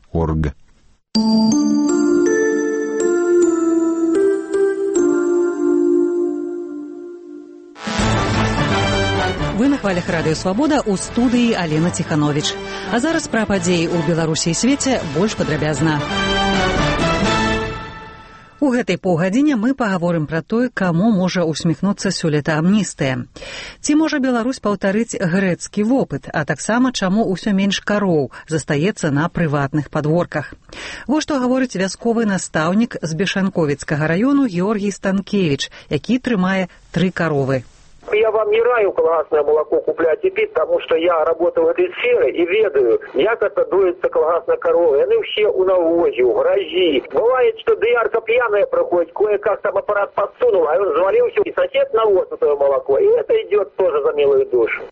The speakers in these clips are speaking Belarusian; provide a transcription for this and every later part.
org. Вы на хвалях Радыё Свабода, у студыі Алена Ціхановіч. А зараз пра падзеі ў Беларусі і свеце больш падрабязна. У гэтай паўгадзіне мы пагаворым пра тое, каму можа усміхнуцца сёлета амністыя. Ці можа Беларусь паўтарыць грэцкі вопыт, а таксама чаму ўсё менш кароў застаецца на прыватных падворках. Вось што гаворыць вясковы настаўнік з Бешанковіцкага раёну Георгій Станкевіч, які трымае 3 каровы. Я вам не раю колгасное молоко куплять и пить, потому что я работаю в этой сфере и ведаю, як это дуется колгасная корова. Они все у навозе, у грязи. Бывает, что доярка пьяная проходит, кое-как там аппарат подсунул, а он завалился, и сосед навоз на свое молоко. И это идет тоже за милую душу.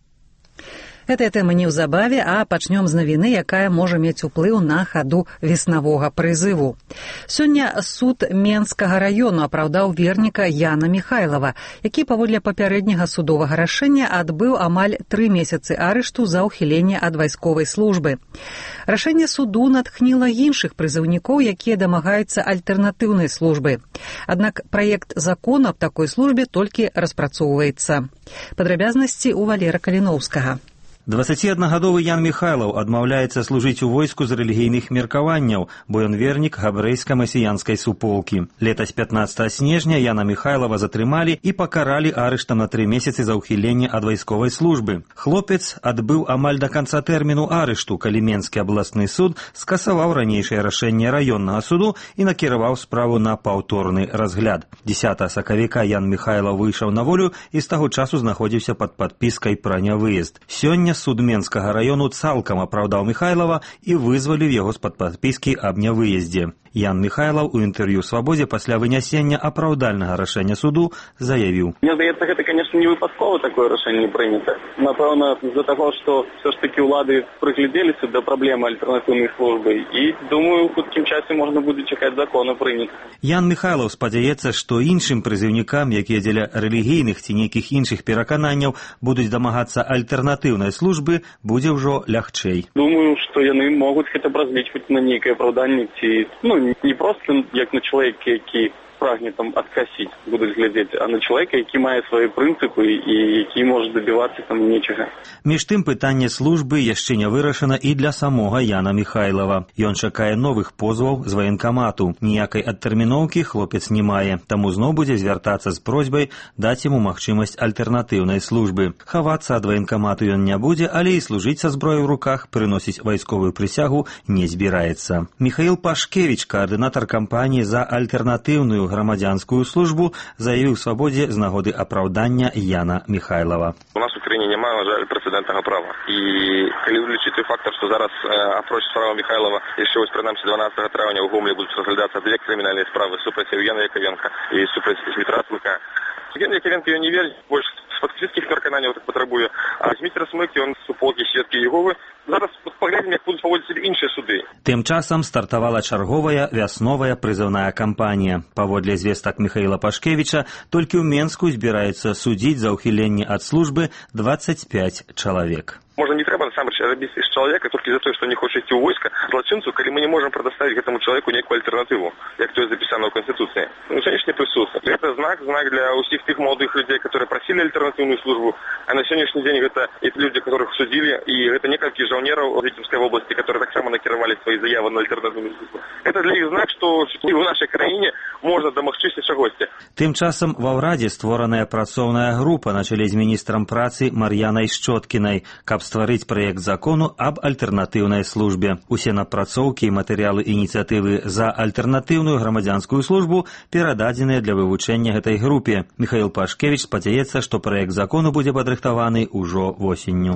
Гэтая тэма неўзабаве, а пачнём з навіны, якая можа мець уплыў на хаду веснавога прызыву. Сёння суд Менскага раёну апраўдаў верніка Яна Михайлова, які паводле папярэдняга судовага рашэння адбыў амаль 3 месяцы арышту за ўхіленне ад вайсковай службы. Рашэнне суду натхніла іншых прызыўнікоў, якія дамагаюцца альтэрнатыўнай службы. Аднак праект закону аб такой службе толькі распрацоўваецца. Падрабязнасці ў Валера Каліноўскага. 21-гадовы Ян Михайлов адмаўляецца служыць у войску з рэлігійных меркаванняў, бо ён вернік габрэйска-масіянскай суполкі. Летась 15 снежня Яна Михайлова затрымалі і пакаралі арыштам на 3 месяцы за ўхіленне ад вайсковай службы. Хлопец адбыў амаль да канца тэрміну арышту, калі Менскі абласны суд скасаваў ранейшае рашэнне раённага суду і накіраваў справу на паўторны разгляд. 10 сакавіка Ян Михайлов выйшаў на волю і з таго часу знаходзіўся пад падпіскай пра нявыезд. Сёння суд Менскага раёну цалкам апраўдаў Михайлова і вызваліў яго з-пад падпіскі аб нявыездзе. Ян Михайлов у інтэрв'ю «Свабодзе» пасля вынясення апраўдальнага рашэння суду заявіў. Мне здаецца, гэта, конечно, не выпадкова такое рашэнне прынята. Напэўна, з-за таго, што все ж таки ўлады прыглядзеліся да праблемы альтэрнатыўнай службы і, думаю, у хуткім часе можна будзе чакаць закону прыняць. Ян Михайлов спадзяецца, што іншым прызыўнікам, якія дзеля рэлігійных ці нейкіх іншых перакананняў будуць дамагацца альтэрнатыўнай службы, будзе ўжо лягчэй. Думаю, што яны могуць гэта разлічваць на нейкае апраўданне ці, не просто як на чалавека, які прагне там адкасіць, будуць глядзець, а на чалавека, які мае свае прынцыпы і які можа дабівацца там нечага. Між тым пытанне службы яшчэ не вырашана і для самога Яна Михайлова. Ён чакае новых позваў з ваенкамату. Ніякай адтэрміноўкі хлопец не мае, таму зноў будзе звяртацца з просьбай даць яму магчымасць альтэрнатыўнай службы. Хавацца ад ваенкамату ён не будзе, але і служыць са зброяй у руках, прыносіць вайсковую прысягу не збіраецца. Михаил Пашкевич, коаардынатар кампаніі за альтэрнатыўную грамадзянскую службу, заявіў «Свабодзе» з нагоды апраўдання Яна Михайлова. У нас в Украине немає, на жаль, прецедентного права. І коли вилучить той фактор, що зараз апроч справа Михайлова, ще ось принаймні 12 травня у Гомелі будуть розглядатися 2 кримінальні справи супротив Євгена Яковенка і супротив Дмитра Смыка. Евген Яковенко ее не верит, больше с фактических переконань вот потребує. А Дмитра Смык, он с уполки свідки Єгови. Зараз поглядим, як будуть поводити себе інші суди. Тым часам стартавала чарговая вясновая прызыўная кампанія. Паводле звестак Михаила Пашкевіча, толькі ў Менску збіраецца судзіць за ўхіленне ад службы 25 чалавек. Можа, не трэба насамрэч рабіць з чалавека толькі за тое, што не хоча ісці ў войска злачынцу, калі мы не можам прадставіць гэтаму чалавеку нейкую альтэрнатыву, як то запісана ў Конституцыі. Сённяшні прысутствие. Гэта знак для ўсіх тых маладых людзей, которые просили альтэрнатыўную службу, а на сённяшні дзень гэта і людзі, которых судзілі, і гэта некалькі жаўнераў Віцебскай вобласці, которые таксама накіравалі свае заявы на альтэрнатыўную службу. Гэта для іх знак, што і ў нашай краіне можна дамагчыся чагосьці. Тым часам ва ўрадзе створаная працоўная група на чале з міністрам працы Мар'янай Шчоткінай, каб стварыць праект закону аб альтэрнатыўнай службе. Усе напрацоўкі і матэрыялы ініцыятывы за альтэрнатыўную грамадзянскую службу перададзеныя для вывучэння гэтай групе. Михаил Пашкевич спадзяецца, што праект закону будзе падрыхтаваны ўжо восенню.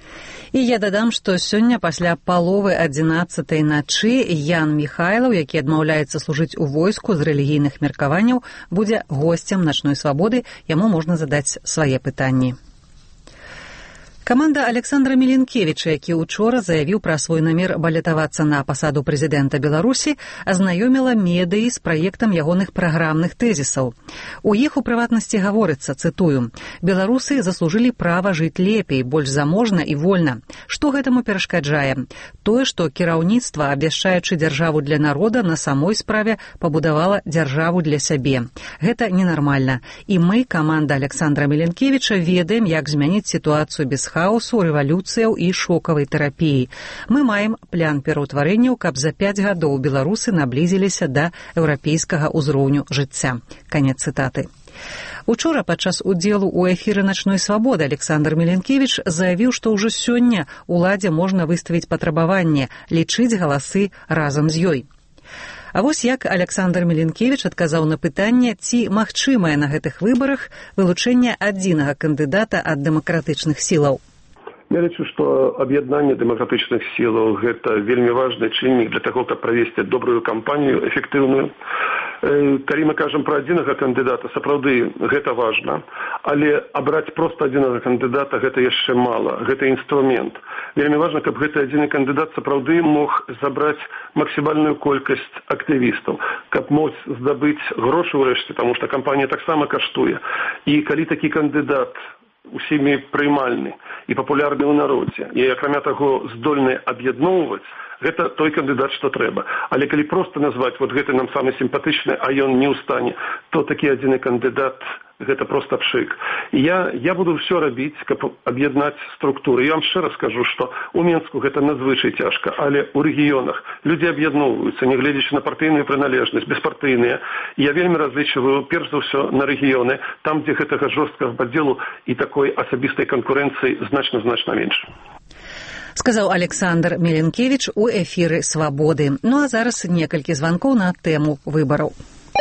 І я дадам, што сёння пасля паловы 11-й начы Ян Михайлов, які адмаўляецца служыць у войску з рэлігійных меркаванняў, будзе госцем начной свабоды, яму можна задаць свае пытанні. Каманда Александра Меленкевіча, які учора заявіў пра свой намер балятавацца на пасаду прэзідэнта Беларусі, азнаёміла медыі з праектам ягоных праграмных тэзісаў. У іх у прыватнасці гаворыцца, цытую: «Беларусы заслужылі права жыць лепей, больш заможна і вольна. Што гэтаму перашкаджае? Тое, што кіраўніцтва, абвяшчаючы дзяржаву для народа, на самой справе пабудавала дзяржаву для сябе. Гэта ненармальна. І мы, каманда Александра Меленкевіча, ведаем, як змяніць сітуацыю без хаосу, рэвалюцыяў і шокавай тэрапіі. Мы маем план пераўтварэнняў, каб за 5 гадоў беларусы наблізіліся да еўрапейскага ўзроўню жыцця». Канец цытаты. Учора падчас удзелу ў эфіры «Начной свабоды» Александр Меленкевіч заявіў, што ўжо сёння уладзе можна выставіць патрабаванне, лічыць галасы разам з ёй. А вось як Александр Меленкевіч адказаў на пытанне, ці магчымае на гэтых выбарах вылучэнне адзінага кандыдата ад дэмакратычных сілаў. Я лічу, што аб'яднанне дэмакратычных сілаў – гэта вельмі важны чыннік для таго, каб правесці добрую кампанію, эфектыўную. Калі мы кажам пра адзінага кандыдата, сапраўды гэта важна, але абраць проста адзінага кандыдата – гэта яшчэ мала, гэта інструмент. Вельмі важна, каб гэты адзіны кандыдат сапраўды мог забраць максімальную колькасць актывістаў, каб мог здабыць грошы ўрэшце, таму што кампанія таксама каштуе. І калі такі кандыдат усімі прымальны і папулярны ў народзе, і акрамя таго здольны аб'ядноўваць, гэта той кандыдат, што трэба. Але калі проста назваць вот гэты нам самы сімпатычны, а ён не ў стане, то такі адзіны кандыдат гэта проста пшык. І я буду ўсё рабіць, каб аб'яднаць структуры. Я вам шчыра скажу, што ў Менску гэта надзвычай цяжка, але ў рэгіёнах людзі аб'ядноўваюцца, нягледзячы на партыйную прыналежнасць, беспартыйныя. І я вельмі разлічваю, перш за ўсё, на рэгіёны, там, дзе гэтага жорсткага падзелу і такой асабістай канкурэнцыі значна менш. Сказаў Александр Меленкевіч у эфіры «Свабоды». Ну а зараз некалькі званкоў на тэму выбараў.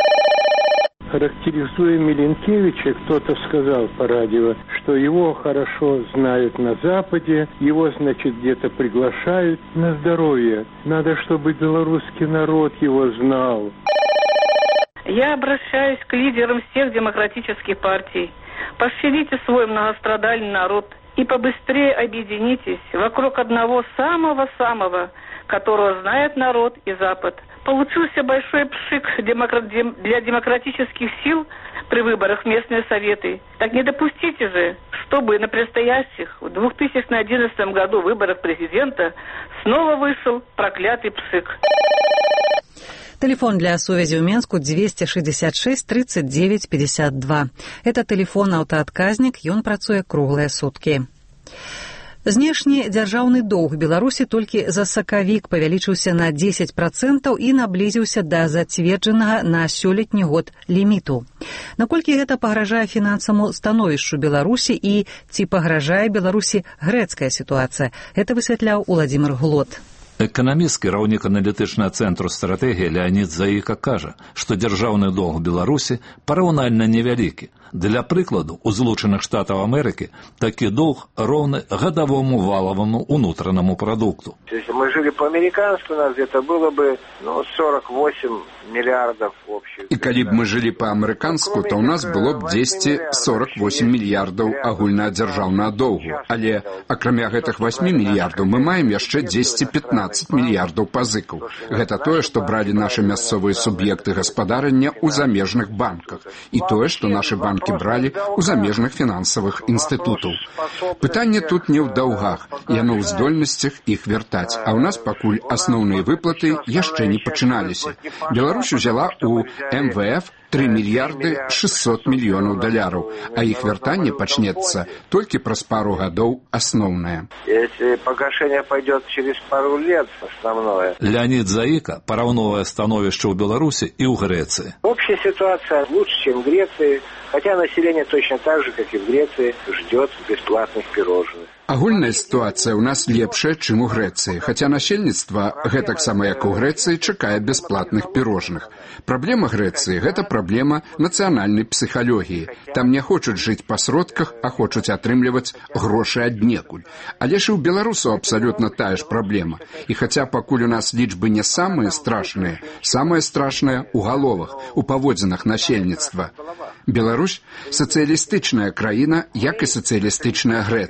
Характеризуя Меленкевича, кто-то сказал по радио, что его хорошо знают на Западе, его, значит, где-то приглашают на здоровье. Надо, чтобы белорусский народ его знал. Я обращаюсь к лидерам всех демократических партий. Пощадите свой многострадальный народ и побыстрее объединитесь вокруг одного самого-самого, которого знает народ и Запад. Получился большой пшик для демократических сил при выборах в местные советы. Так не допустите же, чтобы на предстоящих в 2011 году выборах президента снова вышел проклятый пшик. Телефон для сувязі ў Менску 266 39 52. Это телефон аўтаадказнік, ён працуе круглыя суткі. Знешні дзяржаўны доўг Беларусі толькі за сакавік павялічыўся на 10% і наблізіўся да зацверджанага на сёлетні год ліміту. Наколькі гэта пагражае фінансаваму становішчу Беларусі і ці пагражае Беларусі грэцкая сітуацыя? Гэта высвятляў Уладзімир Глот. Эканаміст, кіраўнік аналітычнага цэнтру стратэгіі Леонід Заіка кажа, што дзяржаўны доўг Беларусі параўнальна невялікі. Для прыкладу, у Злучаных Штатаў Амерыкі такі доўг роўны гадавому валаваму унутранаму прадукту. Если мы жили по-американски, у нас где-то было бы 48 миллиардов общих. И калі б мы жылі па-амерыканску, то ў нас было б 248 мільярдаў агульнадзяржаўнага доўгу. Але, акрамя гэтых 8 мільярдаў, мы маем яшчэ 10-15 мільярдаў пазыкаў. Гэта тое, што бралі нашы мясцовыя суб'екты гаспадарання ў замежных банках. І тое, што нашы банкі бралі ў замежных фінансавых інстытутаў. Пытанне тут не ў даўгах, яно ў здольнасцях іх вяртаць. А ў нас пакуль асноўныя выплаты яшчэ не пачыналіся. Беларусь узяла ў МВФ 3 мільярды 600 мільёнаў даляраў, а іх вяртанне пачнецца толькі праз пару гадоў асноўнае. Если погашение пойдет через пару лет, основное. Леонид Заика параўновае становішча ў Беларусі і ў Грэцыі. Общая ситуация лучше, чем в Греции, хотя население точно так же, как и в Греции, ждет бесплатных пирожных. Агульная сітуацыя ў нас лепшая, чым у Грэцыі, хаця насельніцтва, гэтаксама як у Грэцыі, чакае бясплатных пірожных. Праблема Грэцыі – гэта праблема нацыянальнай псіхалогіі. Там не хочуць жыць па сродках, а хочуць атрымліваць грошы аднекуль. Але ж і ў беларусаў абсалютна тая ж праблема. І хаця пакуль у нас лічбы не самыя страшныя, самае страшнае ў галовах, у паводзінах насельніцтва. Беларусь – сацыялістычная краіна, як і сацыялістычная Грэцыя.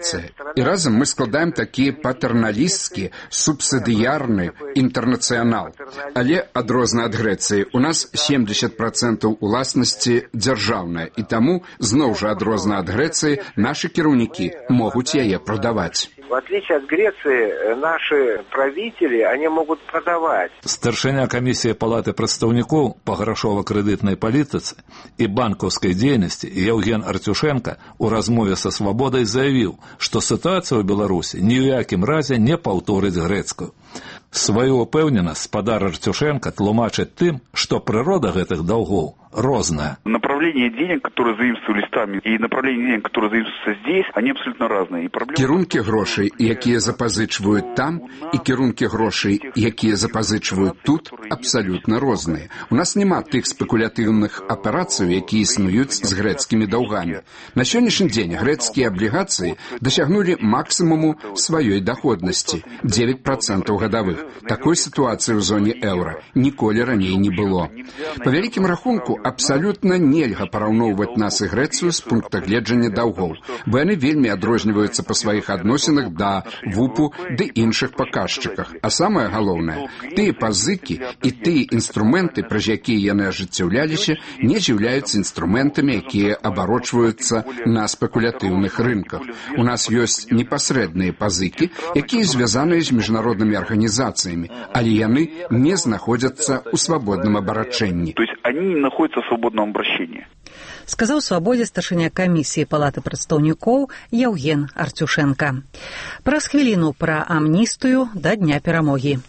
І разам мы складаем такі патэрналісцкі, субсідыярны інтэрнацыянал. Але адрозна ад Грэцыі, у нас 70% уласнасці дзяржаўная, і таму, зноў жа адрозна ад Грэцыі, нашы кіраўнікі могуць яе прадаваць. В отличие от Греции, наши правители, они могут продавать. Старшыня камісіі Палаты прадстаўнікоў па грашова-крэдытнай палітыцы і банкаўскай дзейнасці Яўген Артюшенка у размове са «Свабодай» заявіў, што сітуацыя ў Беларусі ні ў якім разе не паўторыць грэцкую. Сваю упэўненасць спадар Артюшенка тлумачыць тым, што прырода гэтых даўгоў розная. Направление денег, которые заимствовались там, и направление денег, которые заимствуются здесь, они абсолютно разные. Кірункі грошай, якія запазычваюць там, і кірункі грошай, якія запазычваюць тут, абсалютна розныя. У нас няма тых спекулятыўных аперацый, якія існуюць з грэцкімі даўгамі. На сённяшні дзень грэцкія аблігацыі дасягнулі максімуму сваёй даходнасці – 9% гадавых. Такой сітуацыі ў зоне еўра ніколі раней не было. Па вялікім рахунку, абсалютна нельга параўноўваць нас і Грэцыю з пункта гледжання даўгоў, бо яны вельмі адрозніваюцца па сваіх адносінах да ВУПу ды іншых паказчыках. А самае галоўнае, тыя пазыкі і тыя інструменты, праз якія яны ажыццяўляліся, не з'яўляюцца інструментамі, якія абарочваюцца на спекулятыўных рынках. У нас ёсць непасрэдныя пазыкі, якія звязаныя з міжнароднымі арганізацыямі, але яны не знаходзяцца ў свабодным абарачэнні. То есть они не находятся в свободном обращении. Сказаў «Свабодзе» старшыня камісіі Палаты прадстаўнікоў Яўген Артюшенка. Праз хвіліну пра амністыю да Дня перамогі.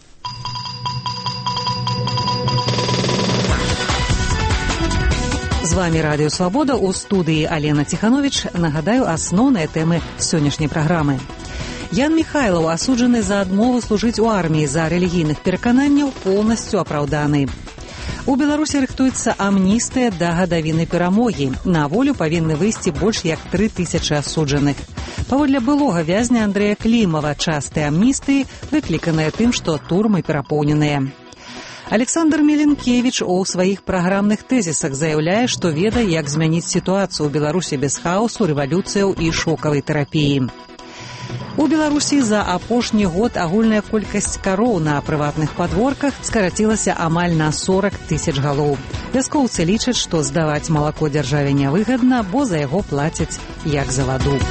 З вами Радыё Свабода, у студыі Алена Ціхановіч. Нагадаю асноўныя тэмы сённяшняй праграмы. Ян Міхайлаў, асуджаны за адмову служыць у арміі за рэлігійных перакананняў, поўнасцю апраўданы. У Беларусі рыхтуецца амністыя да гадавіны перамогі. На волю павінны выйсці больш як 3000 асуджаных. Паводле былога вязня Андрэя Клімава, частыя амністыі выкліканыя тым, што турмы перапоўненыя. Александр Меленкевіч у сваіх праграмных тэзісах заяўляе, што ведае, як змяніць сітуацыю ў Беларусі без хаосу, рэвалюцыяў і шокавай тэрапіі. У Беларусі за апошні год агульная колькасць кароў на прыватных падворках скарацілася амаль на 40 000 галоў. Вяскоўцы лічаць, што здаваць малако дзяржаве нявыгадна, бо за яго плацяць як за ваду.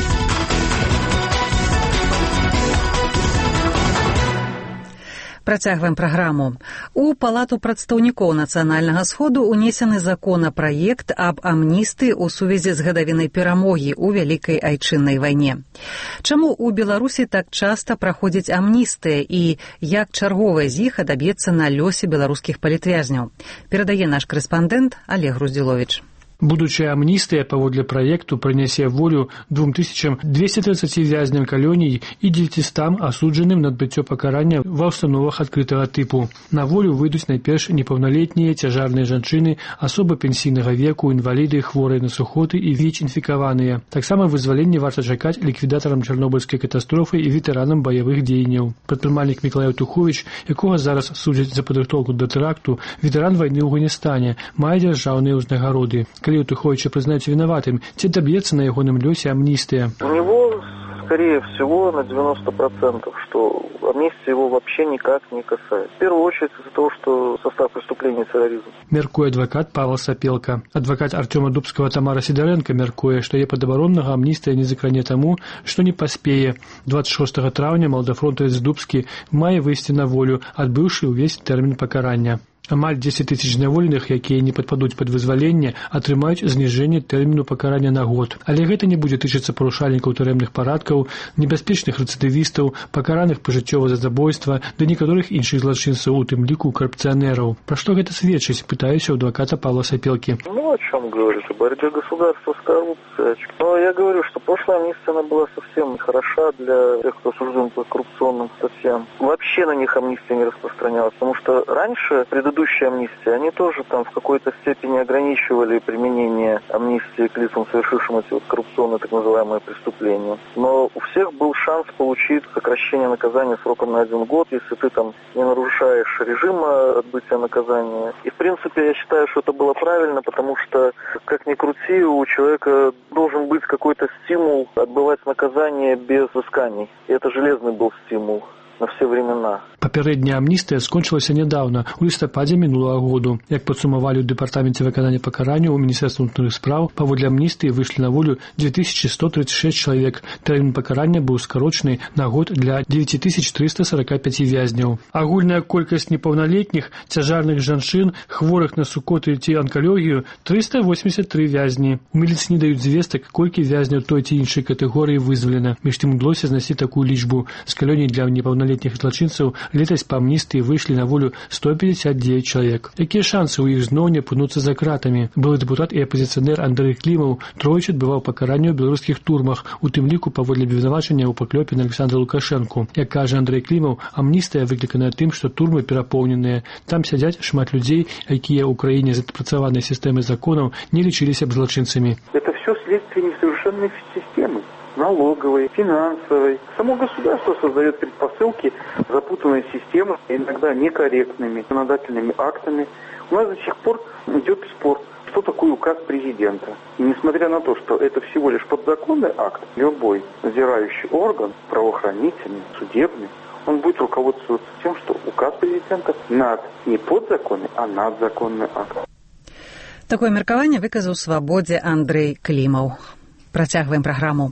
Працягваем праграму. У Палату прадстаўнікоў Нацыянальнага сходу унесены законапраект аб амністыі ў сувязі з гадавінай перамогі ў Вялікай айчыннай вайне. Чаму ў Беларусі так часта праходзіць амністыя і як чарговая з іх адаб'ецца на лёсе беларускіх палітвязняў? Перадае наш корэспандэнт Олег Груздзіловіч. Будучая амністыя паводле праекту прынясе волю 2230 вязням калоній і 900 асуджаным на адбыццё пакарання ва ўстановах адкрытага тыпу. На волю выйдуць найперш непаўналетнія, цяжарныя жанчыны, асобы пенсійнага веку, інваліды, хворыя на сухоты і ВІЧ-інфікаваныя. Таксама вызваленне варта чакаць ліквідатарам чарнобыльскай катастрофы і ветэранам баявых дзеянняў. Прадпрымальнік Мікалай Туховіч, якога зараз судзяць за падрыхтоўку да тэракту, ветэран вайны ў Афганістане, мае дзяржаўныя ўзнагароды. Калі Туховича признать виноватым, те добьется на ягоном лёсе амнистия. У него, скорее всего, на 90%, что амнистия его вообще никак не касается. В первую очередь из-за того, что состав преступления терроризм. Мяркуе адвокат Павел Сапелка. Адвокат Артема Дубского Тамара Сидоренко мяркуе, што яе падабароннага амністыя не закране таму, што не паспее. 26 траўня малдафронтавец Дубскі мае выйсці на волю, адбыўшы ўвесь тэрмін пакарання. Амаль 10 000 зняволеных, якія не падпадуць пад вызваленне, атрымаюць зніжэнне тэрміну пакарання на год. Але гэта не будзе тычыцца парушальнікаў турэмных парадкаў, небяспечных рэцыдывістаў, пакараных пажыццёва за забойства, да некаторых іншых злачынцаў, у тым ліку карупцыянераў. Пра што гэта сведчыць, пытаюся у адвоката Павла Сапелки. Ну, о чем говорит? О борьбе государства с коррупцией. Но я говорю, что прошлая амнистия, она была совсем нехороша для тех, кто осужден по коррупционным статьям. Вообще на них амнистия не распространялась, потому что раньше предыдущие предыдущей амнистии, они тоже там в какой-то степени ограничивали применение амнистии к лицам, совершившим эти вот коррупционные так называемые преступления. Но у всех был шанс получить сокращение наказания сроком на 1 год, если ты там не нарушаешь режима отбытия наказания. И в принципе я считаю, что это было правильно, потому что, как ни крути, у человека должен быть какой-то стимул отбывать наказание без взысканий. И это железный был стимул на все времена. Папярэдняя амністыя скончылася нядаўна, у лістападзе мінулага году. Як падсумавалі ў дэпартаменце выканання пакарання ў Міністэрстве ўнутраных спраў, паводле амністыі выйшлі на волю 2136 чалавек. Тэрмін пакарання быў скарочаны на год для 9345 вязняў. Агульная колькасць непаўналетніх, цяжарных жанчын, хворых на сукоты ці анкалогію 383 вязні. У міліцыі не даюць звестак, колькі вязняў той ці іншай катэгорыі вызвалена. Між тым удалося знайсці такую лічбу. З калоній для непаўналетніх злачынцаў летась па амністыі выйшлі на волю 159 чалавек. Якія шансы ў іх зноў не апынуцца за кратамі? Былы дэпутат і апазіцыянер Андрэй Клімаў тройчы адбываў пакаранне ў беларускіх турмах, у тым ліку паводле абвінавачання ў паклёпе на Александра Лукашэнку. Як кажа Андрэй Клімаў, амністыя выкліканая тым, што турмы перапоўненыя. Там сядзяць шмат людзей, якія ў краіне з адпрацаванай сістэмай законаў не лічыліся б злачынцамі. Это все следствие несовершенной системы. Налоговой, финансовой. Само государство создает предпосылки запутанной системы, иногда некорректными законодательными актами. У нас до сих пор идет спор, что такое указ президента. И несмотря на то, что это всего лишь подзаконный акт, любой надзирающий орган, правоохранительный, судебный, он будет руководствоваться тем, что указ президента не подзаконный, а надзаконный акт. Такое меркаванне выказаў «Свабодзе» Андрэй Клімаў. Працягваем праграму.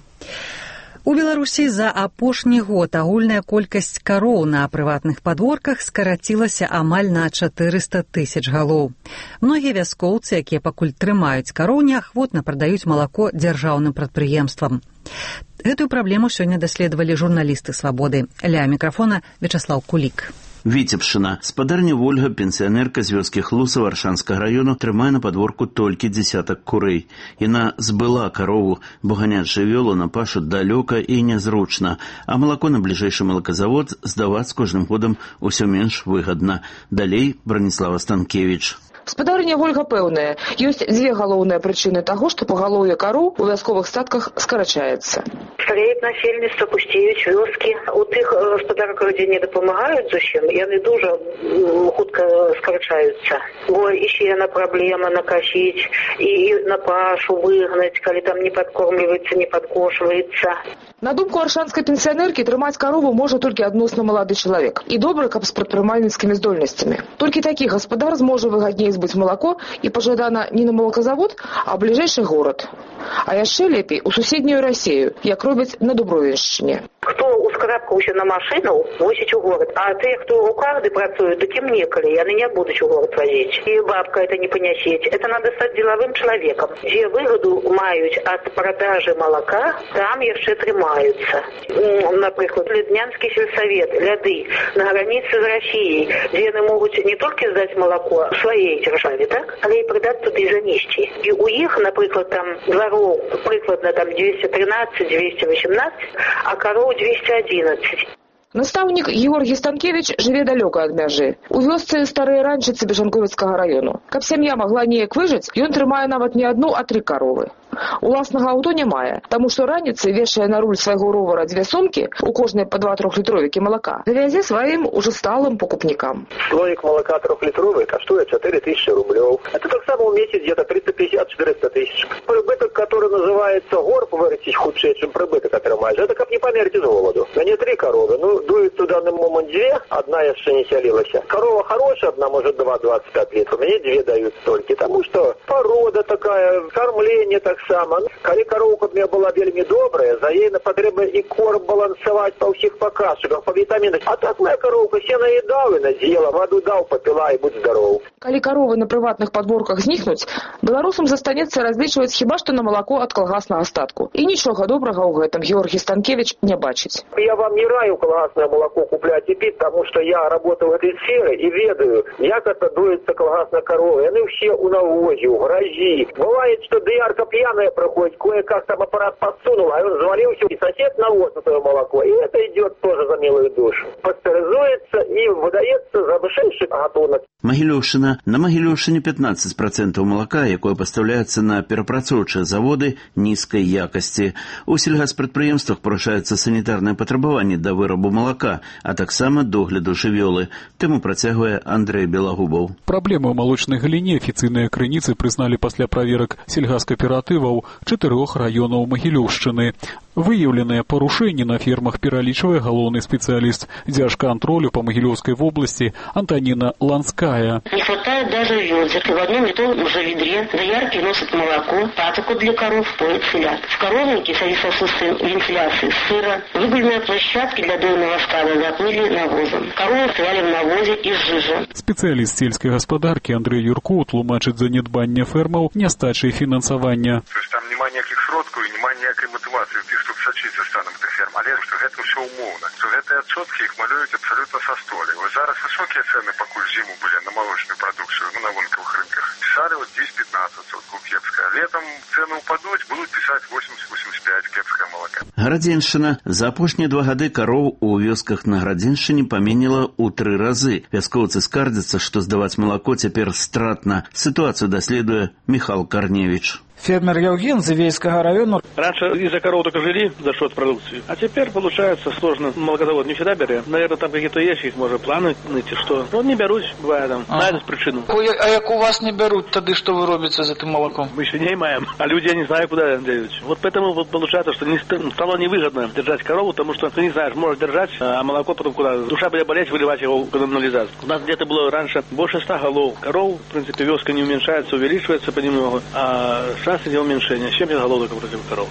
У Беларусі за апошні год агульная колькасць кароў на прыватных падворках скарацілася амаль на 400 000 галоў. Многія вяскоўцы, якія пакуль трымаюць кароў, неахвотна прадаюць малако дзяржаўным прадпрыемствам. Гэтую праблему сёння даследавалі журналісты «Свабоды». Ля мікрафона Вячаслаў Кулік. Віцебшчына. Спадарня Вольга, пенсіянерка з вёскі Хлусава Аршанскага раёну, трымае на падворку толькі дзесятак курэй. Яна збыла карову, бо ганяць жывёлу на пашу далёка і нязручна, а малако на бліжэйшы малаказавод здаваць з кожным годам усё менш выгадна. Далей Браніслава Станкевіч. Спадарня Вольга пэўная, ёсць дзве галоўныя прычыны таго, што пагалоўе кароў у вясковых статках скарачаецца. Стареет насельніцтва, пусцеюць вёскі. У тых гаспадарках, дзе не дапамагаюць зусім, яны дуже хутка скарачаюцца. Бо іще яна праблема накасіць і на пашу выгнаць, калі там не падкормліваецца, не падкошваецца. На думку аршанскай пенсіянеркі, трымаць карову можа толькі адносна малады чалавек. І добры, каб з прадпрымальніцкімі здольнасцямі. Толькі такі гаспадар зможа выгадней збыць малако і пажадана не на малаказавод, а бліжэйшы горад. А яшчэ лепей у суседнюю Расею, як робяць на Дубровіншчыне. Хто ускрапкаўся на машыну, возіць у горад. А тыя, хто ў карды працуюць, дык ім некалі, яны не будуць у горад возіць. І бабка это не панясець. Это надо стаць дзелавым чалавекам. Дзе выгаду маюць ад продажы малака, там яшчэ трымаюцца. Напрыклад, Леднянскі сельсавет, ляды, на граніцы з Расіяй, дзе яны могуць не толькі здаць малако сваей дзяржаве, так? Але і прыдаць туды занесці. І у іх, напрыклад, там двароў прыкладна там 213-218, а кароў 211. Настаўнік Георгій Станкевіч жыве далёка ад мяжы. У вёсцы старыя ранчыцы Бежанковіцкага раёну. Каб сям'я магла неяк выжыць, ён трымае нават не адну, а 3 каровы. Уласнага аўто не мае, таму што раніцай вешае на руль свайго ровара 2 сумкі, у кожнай па 2 трохлітровікі малака, завязе сваім ужо сталым покупнікам. Слоик молока 3-литровый коштует 4000 рублей. Это так само в месяц где-то 350-400 тысяч. Прибыток, который называется горб, вырастить худшее, чем прибыток отримаешь, это как не померить из голоду. На не 3 коровы, дует туда на момент 2, одна еще не селилась. Корова хорошая, одна может 2-25 литров, мне 2 дают столько, потому что порода такая, кормление так само. Коли коровка у меня была вельми добрая, за ей потребно и корм балансовать по всех показчиках, по витаминам. А так моя коровка все наедал и надела, воду дал, попила и будь здоров. Калі коровы на прыватных падворках знікнуць, беларусам застанецца разлічваць хіба што на малако ад калгаснага статку. І нічога добрага ў гэтым Георгій Станкевіч не бачыць. Я вам не раю калгасным колгасное молоко куплять и пить, потому что я работаю в этой сфере и ведаю, як это доится колгасная корова. И они все у навозе, у грожи. Бывает, что доярка пьяная проходит, кое-как там аппарат подсунул, а он завалился, и сосед навоз на свое молоко. И это идет тоже за милую душу. Пастеризуется и выдается за вышедший гатунок. Магілёўшчына. На Магілёўшчыне 15% малака, якое пастаўляецца на перапрацоўчыя заводы нізкай якасці. У сельгаспрадпрыемствах парушаюцца санітарныя патрабаванні да вырабу малака, а таксама догляду жывёлы. Тэму працягвае Андрэй Белагубаў. Праблемы ў малочнай галіне афіцыйныя крыніцы прызналі пасля праверак сельгаскааператываў 4 раёнаў Магілёўшчыны. Выяўленыя парушэнні на фермах пералічвае галоўны спецыяліст дзяржкантролю па Магілёўскай вобласці Антоніна Ланская. Не хватает даже ведер. В одном и том же ведре доярки носят молоко, патоку для коров, поют филят. В коровнике в связи с отсутствием вентиляции сыра, выгульные площадки для дойного стада заплыли навозом. Коровы стояли в навозе из жижи. Спецыяліст сельскай гаспадаркі Андрэй Юрко тлумачыць занядбанне фермаў нястачай фінансавання. То есть там няма ніякіх сродкаў і няма ніякай матывацыі ў тых, што сачыць за станам тых ферм. Але што гэта ўсё ўмоўна. Што гэтыя адсоткі іх малююць абсалютна са столі. Вось зараз высокія цэны пакуль зіму былі на малочную прадукцыю, на вонкавых рынках. Пісалі 10-15% кепская. Летом цены упадуць, будуць пісаць 80-85 кепская малака. Градзеншчына. За апошнія 2 гады кароў у вёсках на Градзеншчыне паменела ў 3 разы. Вяскоўцы скардзяцца, што здаваць малако цяпер стратна. Сітуацыю даследуе Михал Корневич. Фермер Евген Завейского района. Раньше из-за коров только жили за счет продукции. А теперь получается сложно. Молокозавод не всегда берет. Наверное, там какие-то есть, их может планы найти, что. Вот не берут, бывает там. Найдут причину. А як у вас не берут, тогда что вы робите с этим молоком? Мы еще не имеем. А люди, я не знаю, куда девать. Вот поэтому вот получается, что стало невыгодно держать корову, потому что ты не знаешь, можешь держать, а молоко потом куда. Душа будет болеть, выливать его в канализацию. У нас где-то было раньше больше 100 голов. Коров, в принципе, вёска не уменьшается, увеличивается понемногу. А шансы не уменьшения. 70 голов против коров.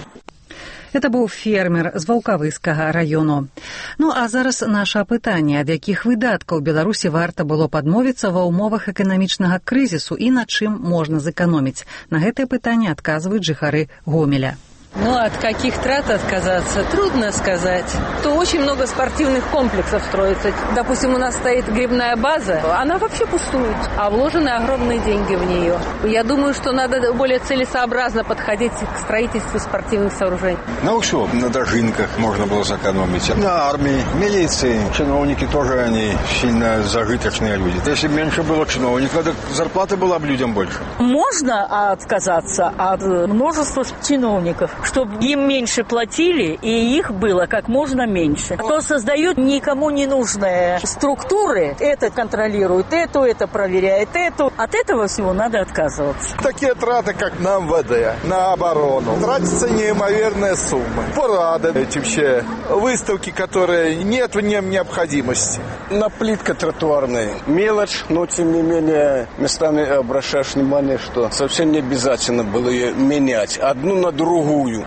Это быў фермер з Ваўкавыскага раёну. Ну а зараз наша апытанне, ад якіх выдаткаў Беларусі варта было падмовіцца ва ўмовах эканамічнага крызісу і на чым можна зэканоміць. На гэтае пытанне адказваюць жыхары Гомеля. Ну, от каких трат отказаться, трудно сказать. То очень много спортивных комплексов строится. Допустим, у нас стоит грибная база, она вообще пустует, а вложены огромные деньги в нее. Я думаю, что надо более целесообразно подходить к строительству спортивных сооружений. На все, на дожинках можно было сэкономить. На армии, милиции, чиновники тоже, они сильно зажиточные люди. Если меньше было чиновников, то зарплаты была бы людям больше. Можно отказаться от множества чиновников, чтобы им меньше платили, и их было как можно меньше. А то создают никому не нужные структуры, это контролирует, это проверяет, это. От этого всего надо отказываться. Такие траты, как на МВД, на оборону, тратятся неимоверные суммы. Парады, эти все выставки, которые нет в нем необходимости. На плитка тротуарная. Мелочь, но тем не менее местами обращаешь внимание, что совсем не обязательно было ее менять одну на другую.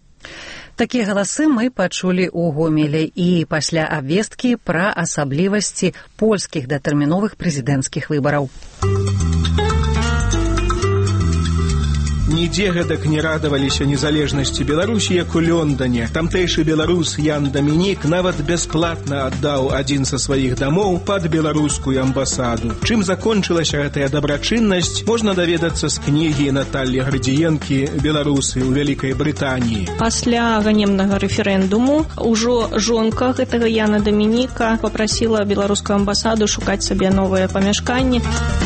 Такія галасы мы пачулі ў Гомелі і пасля абвесткі пра асаблівасці польскіх датэрміновых прэзідэнцкіх выбараў. Нідзе гэтак не радаваліся незалежнасці Беларусі, як у Лондоне. Тамтэйшы беларус Ян Дамінік нават бясплатна аддаў адзін са сваіх дамоў пад беларускую амбасаду. Чым закончылася гэтая дабрачыннасць, можна даведацца з кнігі Наталлі Градзіенкі «Беларусы ў Вялікай Брытаніі». Пасля ганебнага рэферэндуму ўжо жонка гэтага Яна Дамініка папрасіла беларускую амбасаду шукаць сабе новыя памяшканні.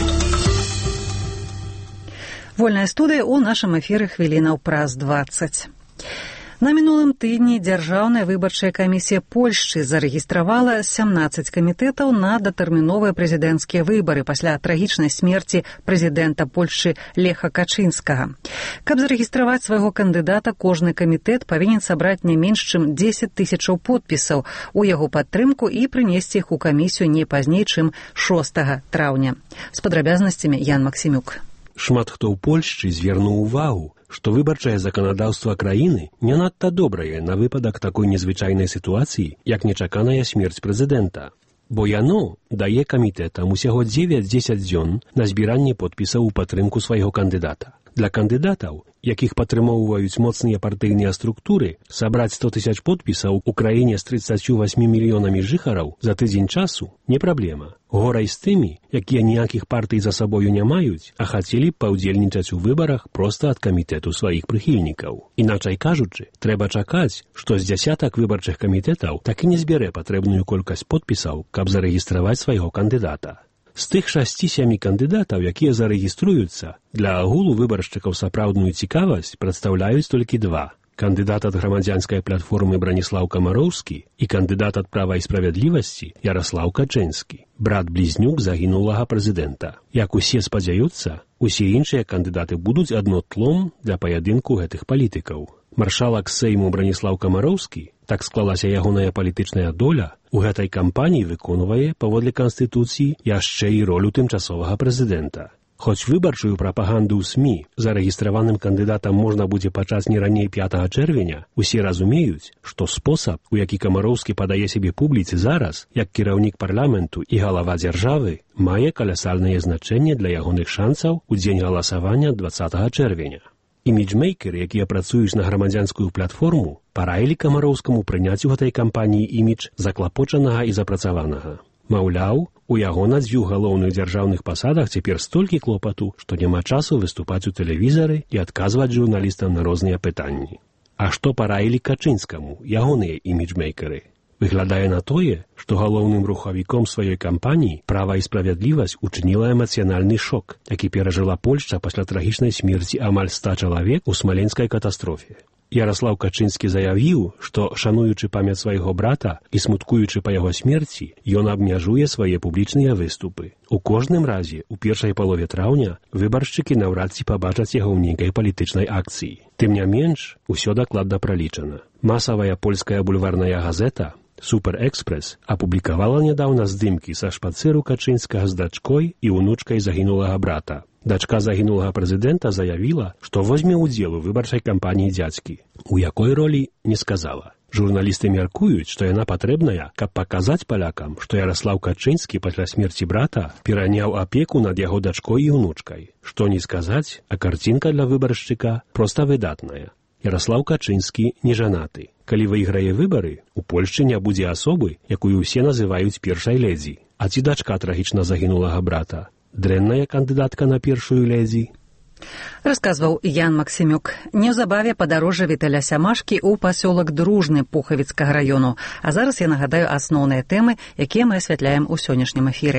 Вольная студыя ў нашым эфіры хвілінаў праз 20. На мінулым тыдні Дзяржаўная выбарчая камісія Польшчы зарэгістравала 17 камітэтаў на датэрміновыя прэзідэнцкія выбары пасля трагічнай смерці прэзідэнта Польшчы Леха Качынскага. Каб зарэгістраваць свайго кандыдата, кожны камітэт павінен сабраць не менш чым 10 000 подпісаў у яго падтрымку і прынесці іх у камісію не пазней, чым 6 траўня. З падрабязнасцямі Ян Максімюк. Шмат хто ў Польшчы звярнуў увагу, што выбарчае заканадаўства краіны не надта добрае на выпадак такой незвычайнай сітуацыі, як нечаканая смерць прэзідэнта. Бо яно дае камітэтам усяго 9-10 дзён на збіранне подпісаў у падтрымку свайго кандыдата. Для кандыдатаў, якіх падтрымоўваюць моцныя партыйныя структуры, сабраць 100 тысяч подпісаў у краіне з 38 мільёнамі жыхараў за тыдзень часу не праблема. Горай з тымі, якія ніякіх партый за сабою не маюць, а хацелі б паўдзельнічаць у выбарах проста ад камітэту сваіх прыхільнікаў. Іначай кажучы, трэба чакаць, што з дзясятак выбарчых камітэтаў так і не збярэ патрэбную колькасць подпісаў, каб зарэгістраваць свайго кандыдата. З тых 6-7 кандыдатаў, якія зарэгіструюцца, для агулу выбаршчыкаў сапраўдную цікавасць прадстаўляюць толькі 2. Кандыдат ад грамадзянскай платформы Браніслаў Камароўскі і кандыдат ад права і справядлівасці Яраслаў Качэнскі, брат-блізнюк загінулага прэзідэнта. Як усе спадзяюцца, усе іншыя кандыдаты будуць адно тлом для паядынку гэтых палітыкаў. Маршалак Сейму Браніслаў Камароўскі, так склалася ягоная палітычная доля, у гэтай кампаніі выконвае, паводле Канстытуцыі, яшчэ і ролю тымчасовага прэзідэнта. Хоць выбарчую прапаганду ў СМІ зарэгістраваным кандыдатам можна будзе пачаць не раней 5 чэрвеня, усе разумеюць, што спосаб, у які Камароўскі падае сябе публіцы зараз, як кіраўнік парламенту і галава дзяржавы, мае каласальнае значэнне для ягоных шансаў у дзень галасавання 20 чэрвеня. Іміджмейкеры, якія працуюць на грамадзянскую платформу, параілі Камароўскаму прыняць у гэтай кампаніі імідж заклапочанага і запрацаванага. Маўляў, у яго на 2 галоўных дзяржаўных пасадах цяпер столькі клопату, што няма часу выступаць у тэлевізары і адказваць журналістам на розныя пытанні. А што параілі Качынскаму, ягоныя іміджмейкеры? Выглядае на тое, што галоўным рухавіком сваёй кампаніі «Права і справядлівасць» учыніла эмацыянальны шок, які перажыла Польшча пасля трагічнай смерці амаль 100 чалавек у смаленскай катастрофе. Яраслаў Качынскі заявіў, што, шануючы памяць свайго брата і смуткуючы па яго смерці, ён абмяжуе свае публічныя выступы. У кожным разе, у першай палове траўня, выбаршчыкі наўрад ці пабачаць яго ў нейкай палітычнай акцыі. Тым не менш, усё дакладна пралічана. Масавая польская бульварная газета «Супер-экспрэс» апублікавала нядаўна здымкі са шпацыру Качынскага з дачкой і унучкай загінулага брата. Дачка загінулага прэзідэнта заявіла, што возьме ўдзел у выбарчай кампаніі дзядзькі. У якой ролі, не сказала. Журналісты мяркуюць, што яна патрэбная, каб паказаць палякам, што Яраслаў Качынскі пасля смерці брата пераняў апеку над яго дачкой і унучкай. Што не сказаць, а карцінка для выбаршчыка проста выдатная. Яраслаў Качынскі не жанаты. Калі выйграе выбары, у Польшчы не будзе асобы, якую ўсе называюць першай ледзі. А ці дачка трагічна загінулага брата? Дрэнная кандыдатка на першую ледзі? Расказваў Ян Максімюк. Неўзабаве падарожжа Віталя Сямашкі ў пасёлак Дружны Пухавіцкага раёну. А зараз я нагадаю асноўныя тэмы, якія мы асвятляем у сённяшнім эфіры.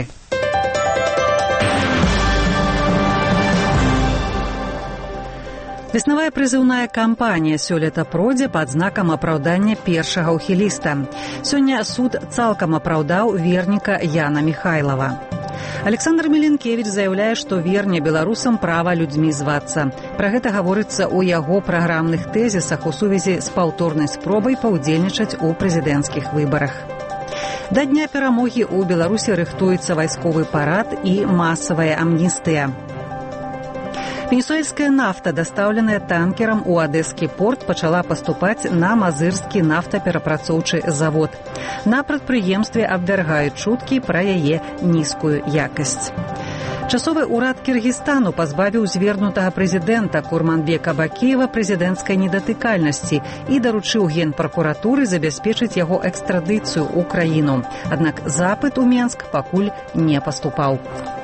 Веснавая прызыўная кампанія сёлета пройдзе пад знакам апраўдання першага ўхіліста. Сёння суд цалкам апраўдаў верніка Яна Міхайлава. Александр Меленкевіч заяўляе, што верне беларусам права людзьмі звацца. Пра гэта гаворыцца ў яго праграмных тэзісах у сувязі з паўторнай спробай паўдзельнічаць у прэзідэнцкіх выбарах. Да дня перамогі ў Беларусі рыхтуецца вайсковы парад і масавая амністыя. Венесуэльская нафта, дастаўленая танкерам у Адэскі порт, пачала паступаць на Мазырскі нафтаперапрацоўчы завод. На прадпрыемстве абвяргаюць чуткі пра яе нізкую якасць. Часовы ўрад Кіргізстану пазбавіў звернутага прэзідэнта Курманбека Бакіева прэзідэнцкай недатыкальнасці і даручыў генпракуратуры забяспечыць яго экстрадыцыю ў краіну. Аднак запыт у Менск пакуль не паступаў.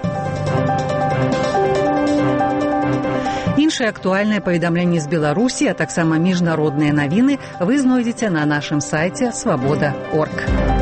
Іншыя актуальныя паведамленні з Беларусі, а таксама міжнародныя навіны вы знойдзеце на нашым сайце свабода.орг.